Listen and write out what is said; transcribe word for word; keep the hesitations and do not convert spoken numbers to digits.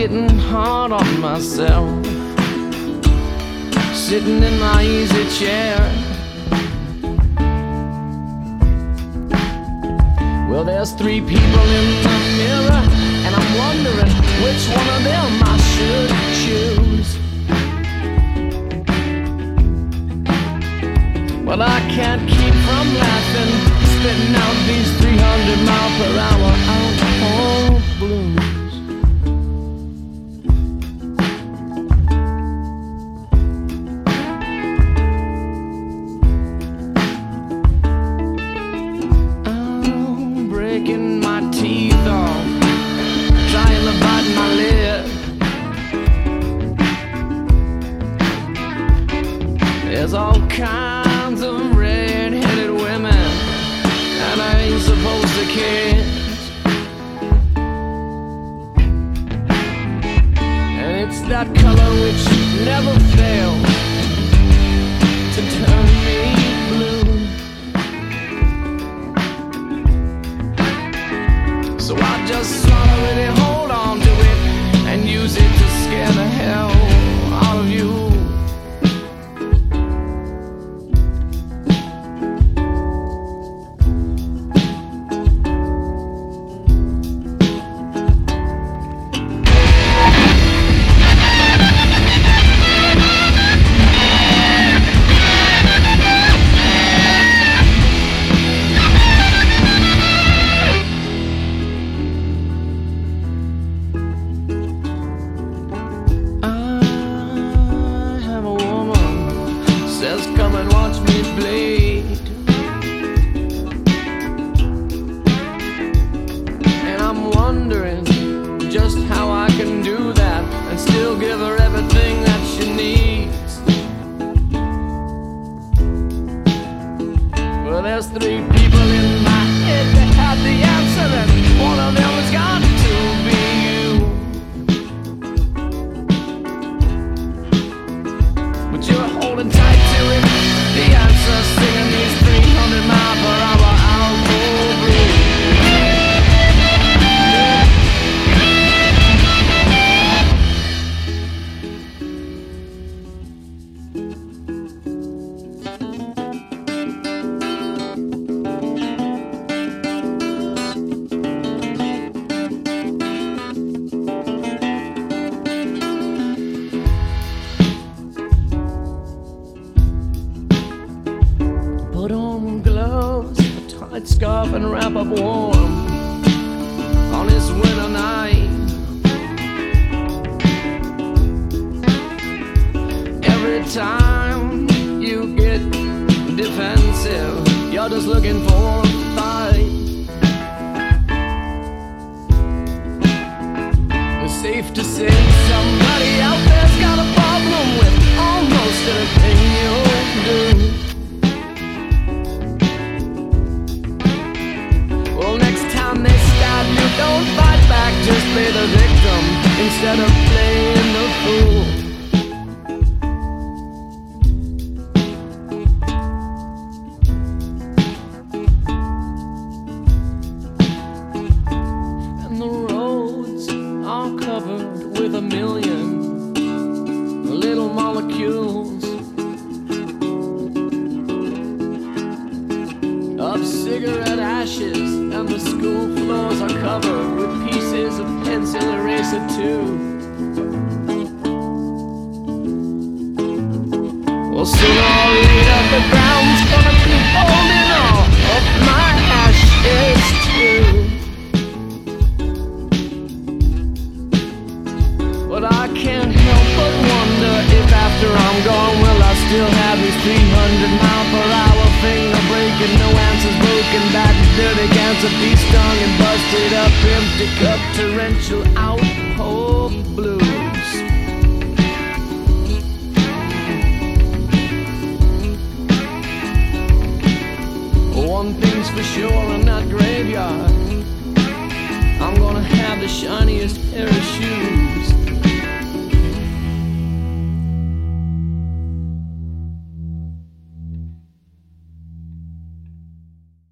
getting hard on myself, sitting in my easy chair. Well, there's three people in the mirror, and I'm wondering which one of them I should choose. Well, I can't keep from laughing, spitting out these three hundred mile per hour alcohol blues. I'm breaking my teeth off, trying to bite my lip. There's all kinds of red-headed women, and I ain't supposed to kiss. And it's that color which never fails to turn me blue. So I just swallow it and hold on to it, and use it to scare the hell out of you. Come and watch me bleed, and I'm wondering just how I can do that and still give her everything that she needs. Well, there's three people in my head that have the answer, and one of them has got to be you. But you're holding tight to it. The answer, singing these three hundred mile per hour alcohol blues. Put on gloves, a tight scarf, and wrap up warm on this winter night. Every time you get defensive, you're just looking for a fight. It's safe to say somebody out there's got a problem with almost everything you do. They stab you, don't fight back, just play the victim instead of playing the fool. And the roads are covered with a million little molecules of cigarette ashes, and the school floors are covered with pieces of pencil eraser too. Well, sooner or later the ground's gonna be holding all of my ashes too. But I can't help but wonder if after I'm gone, will I still have these three hundred mile per hour finger breaking, no answers, broken back, dirty cancer, be stung and busted up, empty cup, torrential alcohol blues. One thing's for sure in that graveyard, I'm gonna have the shiniest pair of shoes.